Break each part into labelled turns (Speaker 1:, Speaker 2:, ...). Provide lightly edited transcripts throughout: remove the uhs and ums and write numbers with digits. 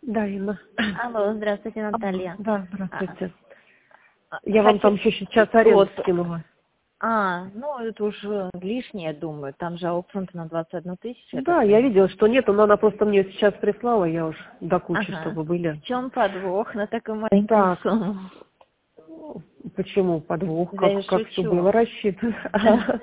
Speaker 1: Да, Инна.
Speaker 2: Алло, здравствуйте, Наталья.
Speaker 1: Да, здравствуйте. Я вам там еще сейчас
Speaker 2: Вот.
Speaker 1: аренду скинула.
Speaker 2: Ну это уже лишнее, думаю. Там же аукцион на 21 тысячу.
Speaker 1: Да, я видела, что нету, но она просто мне сейчас прислала, я уж до кучи,
Speaker 2: Ага.
Speaker 1: чтобы были.
Speaker 2: В чем подвох на такую маленькую
Speaker 1: Так.
Speaker 2: сумму?
Speaker 1: Почему подвох?
Speaker 2: Да я
Speaker 1: Как все
Speaker 2: шучу.
Speaker 1: было рассчитано?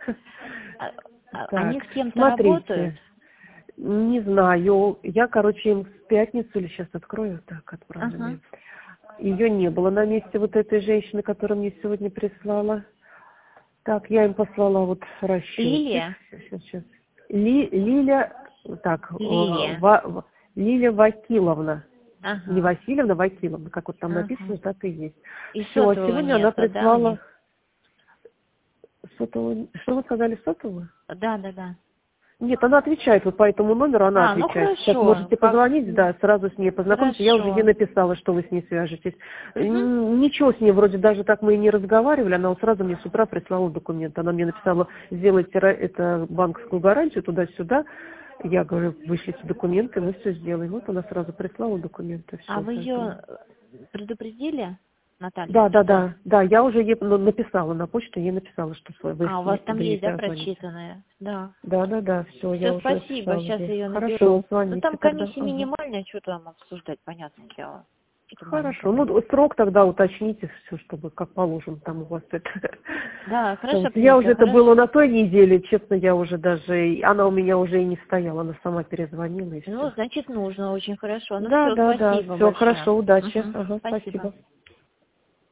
Speaker 2: Они
Speaker 1: Так,
Speaker 2: с кем-то работают?
Speaker 1: смотрите. Не знаю. Я, короче, им в пятницу или сейчас открою, так, отправлю. Ее не было на месте вот этой женщины, которая мне сегодня прислала. Так, я им послала вот расчетик.
Speaker 2: Лилия?
Speaker 1: Сейчас. Лиля, так,
Speaker 2: Лилия.
Speaker 1: Лилия Вакиловна.
Speaker 2: Ага.
Speaker 1: Не Васильевна, Вакиловна, как вот там
Speaker 2: Ага.
Speaker 1: написано, так и есть.
Speaker 2: И
Speaker 1: Все,
Speaker 2: сотового
Speaker 1: сегодня она
Speaker 2: нету, да, у
Speaker 1: прислала
Speaker 2: них?
Speaker 1: сотовую. Что вы сказали, сотовую?
Speaker 2: Да.
Speaker 1: Нет, она отвечает вот по этому номеру, она
Speaker 2: Ну
Speaker 1: отвечает. Сейчас
Speaker 2: хорошо.
Speaker 1: можете позвонить, да, сразу с ней познакомиться. Я уже ей
Speaker 2: Хорошо.
Speaker 1: написала, что вы с ней свяжетесь. Ничего с ней вроде даже так мы и не разговаривали. Она вот сразу мне с утра прислала документы. Она мне написала, сделайте это банковскую гарантию туда-сюда. Я говорю, вышлите документы, мы все сделаем. Вот она сразу прислала документы. Все,
Speaker 2: А вы ее предупредили, Наталья?
Speaker 1: Да, я уже ей написала на почту, ей написала, что вы
Speaker 2: У вас там есть, да,
Speaker 1: звоните.
Speaker 2: прочитанное? Да.
Speaker 1: Да, все, я
Speaker 2: Все,
Speaker 1: уже
Speaker 2: спасибо,
Speaker 1: написала
Speaker 2: сейчас
Speaker 1: ей.
Speaker 2: ее
Speaker 1: Хорошо,
Speaker 2: наберу.
Speaker 1: звоните
Speaker 2: Там
Speaker 1: тогда.
Speaker 2: комиссия минимальная, что там обсуждать, понятное дело. Что
Speaker 1: Хорошо,
Speaker 2: маленькая.
Speaker 1: срок тогда уточните все, чтобы как положено там у вас это.
Speaker 2: Да, хорошо,
Speaker 1: Я
Speaker 2: Петя,
Speaker 1: уже это
Speaker 2: хорошо.
Speaker 1: было на той неделе, честно, я уже даже, она у меня уже и не стояла, она сама перезвонила и все.
Speaker 2: Значит, нужно очень хорошо.
Speaker 1: Да,
Speaker 2: Все, спасибо
Speaker 1: все,
Speaker 2: большое.
Speaker 1: хорошо, удачи. Ага,
Speaker 2: Спасибо.
Speaker 1: спасибо.